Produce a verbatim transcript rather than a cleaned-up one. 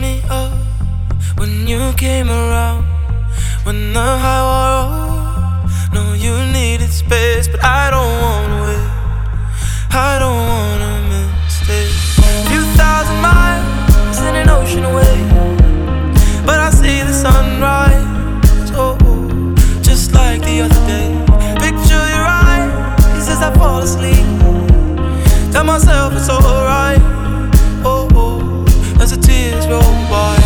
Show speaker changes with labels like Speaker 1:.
Speaker 1: me up when you came around. When the high wore off, no, you needed space, but I don't wanna wait. I don't wanna miss it. Few thousand miles in an ocean away, but I see the sunrise, oh, just like the other day. Picture your eyes as I fall asleep. Tell myself it's alright, oh, oh, as the tears roll by.